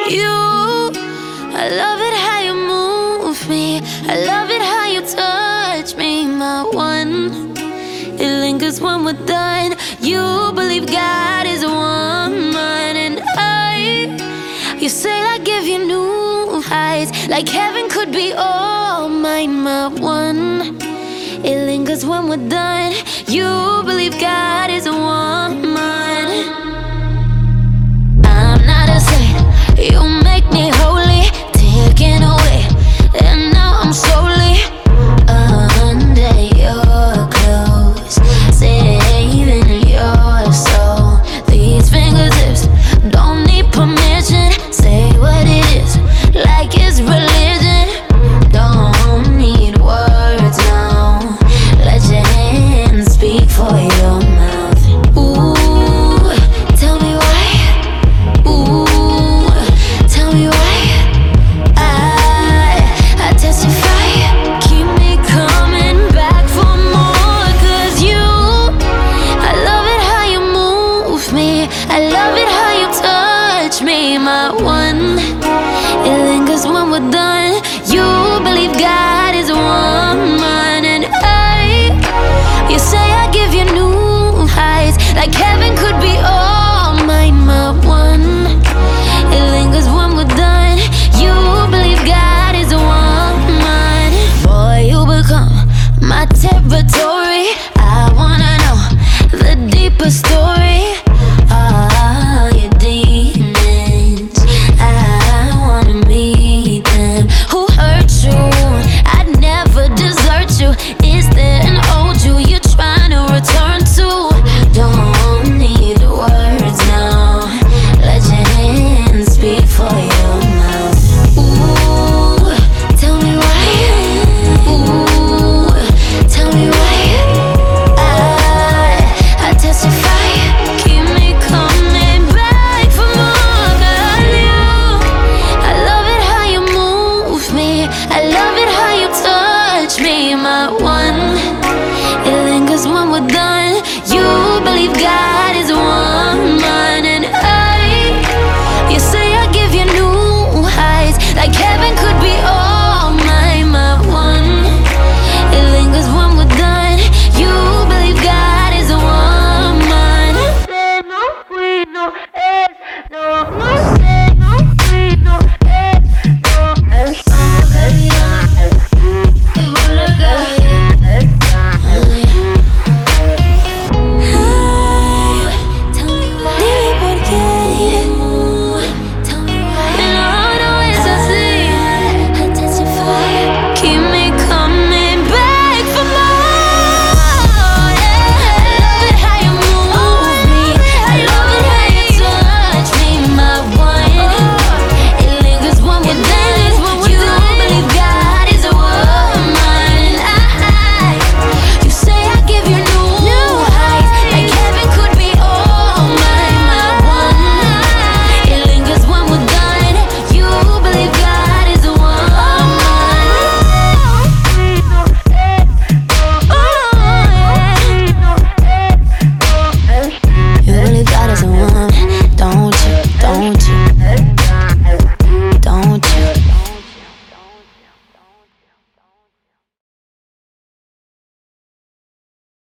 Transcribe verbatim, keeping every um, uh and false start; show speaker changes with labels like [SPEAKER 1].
[SPEAKER 1] You, I love it how you move me. I love it how you touch me, my one. It lingers when we're done. You believe God is a woman, and I, you say I give you new heights, like heaven could be all mine, my one. It lingers when we're done. You believe God is a woman. I'm not a saint, you make me holy, taken away, and now I'm slowly under your clothes, saving your soul. These fingertips don't need permission. Say what it is, like it's religion. Don't need words now. Let your hands speak for your mouth. Ooh, tell me why. Ooh, tell me why. I, I testify. Keep me coming back for more. 'Cause you, I love it how you move me. I love it how you touch me, my one. It lingers when we're done. You believe God is a woman, and I, you say I give you new heights, like heaven could be all